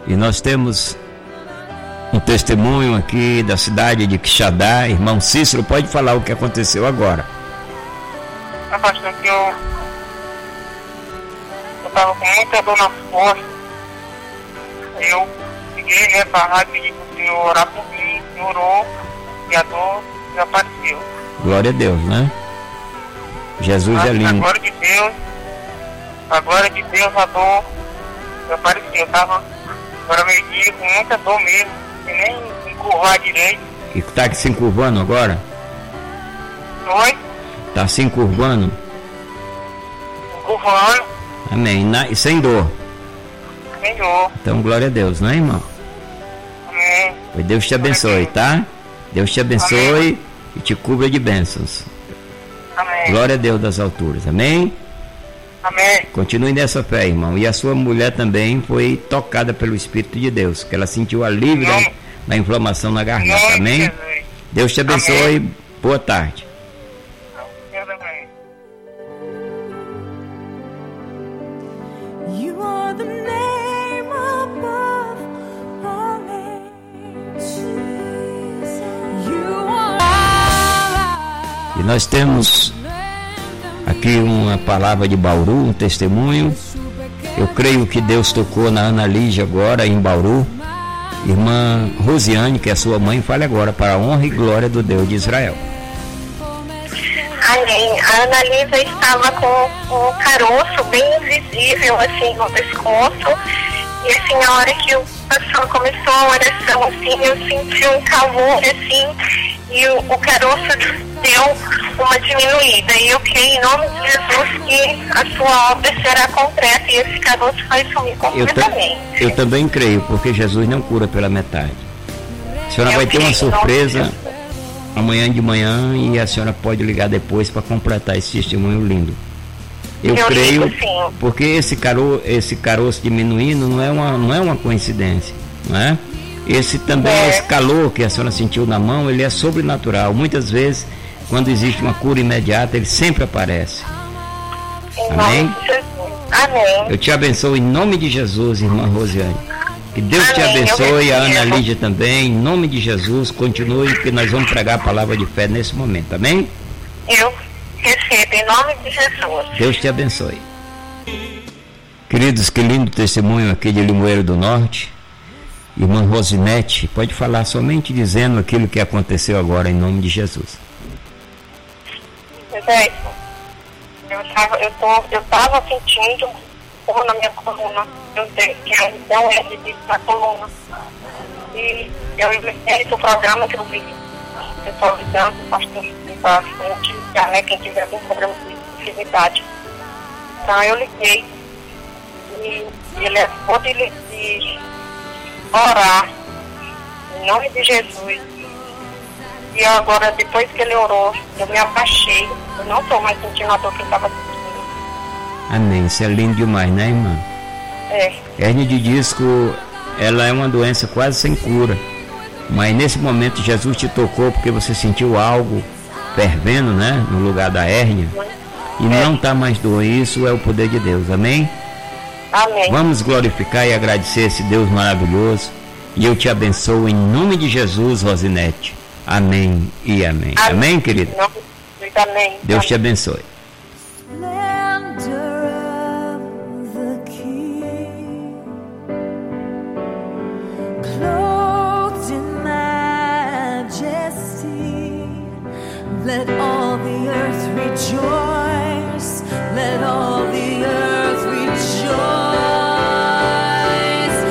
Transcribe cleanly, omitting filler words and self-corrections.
E nós temos um testemunho aqui da cidade de Quixadá. Irmão Cícero, pode falar o que aconteceu agora. Pastor, que eu estava com muita dor nas costas. Eu liguei, né, para a rádio, pedi para o Senhor orar por mim. O Senhor orou e a dor desapareceu. Glória a Deus, né? Jesus é lindo. A glória de Deus, a dor desapareceu. Eu estava agora meio-dia com muita dor mesmo, e nem encurvar direito. E está se encurvando agora? Oi? Está se encurvando? Encurvando. Amém. E sem dor? Sem dor. Então, glória a Deus, né, irmão? Amém. Pois Deus te abençoe, tá? Deus te abençoe. Amém. E te cubra de bênçãos. Amém. Glória a Deus das alturas, amém? Amém. Continue nessa fé, irmão. E a sua mulher também foi tocada pelo Espírito de Deus, que ela sentiu alívio da inflamação na garganta, amém? Deus te abençoe, amém. Boa tarde. You are the name above all names. You are. E nós temos aqui uma palavra de Bauru, um testemunho. Eu creio que Deus tocou na Ana Lígia agora em Bauru. Irmã Rosiane, que é sua mãe, fale agora para a honra e glória do Deus de Israel. Amém. A Ana Lígia estava com um caroço bem visível assim no pescoço. E assim, na hora que o pastor começou a oração, assim, eu senti um calor assim, e o caroço deu uma diminuída. E eu creio em nome de Jesus que a sua obra será completa e esse caroço vai sumir completamente. Eu também creio, porque Jesus não cura pela metade. A senhora vai ter uma surpresa amanhã de manhã e a senhora pode ligar depois para completar esse testemunho lindo. Eu creio, porque esse caroço diminuindo não é uma coincidência, não é? Esse calor que a senhora sentiu na mão, ele é sobrenatural. Muitas vezes, quando existe uma cura imediata, ele sempre aparece. Amém? Amém. Eu te abençoo em nome de Jesus, irmã Rosiane. Que Deus te abençoe, a Ana Lígia também, em nome de Jesus. Continue, que nós vamos pregar a palavra de fé nesse momento, amém? Eu recebo em nome de Jesus. Deus te abençoe. Queridos, que lindo testemunho aqui de Limoeiro do Norte. Irmã Rosinete, pode falar somente dizendo aquilo que aconteceu agora em nome de Jesus. Eu estava sentindo dor na minha coluna. Eu tenho não é de na coluna. E eu inventei o programa que eu vi. O pessoal ligando, pastor, quem tiver algum problema de enfermidade. Então eu liguei. E ele acabou de orar em nome de Jesus. E agora, depois que ele orou, eu me abaixei. Eu não estou mais sentindo a dor que eu estava sentindo. Amém. Isso é lindo demais, né, irmã? É. Hérnia de disco, ela é uma doença quase sem cura. Mas nesse momento Jesus te tocou porque você sentiu algo fervendo, né? No lugar da hérnia. E não está mais dor. Isso é o poder de Deus. Amém? Amém. Vamos glorificar e agradecer esse Deus maravilhoso. E eu te abençoo em nome de Jesus, Rosinete. Amém e amém. Amém, querido? Amém. Deus te abençoe. Let all the earth rejoice.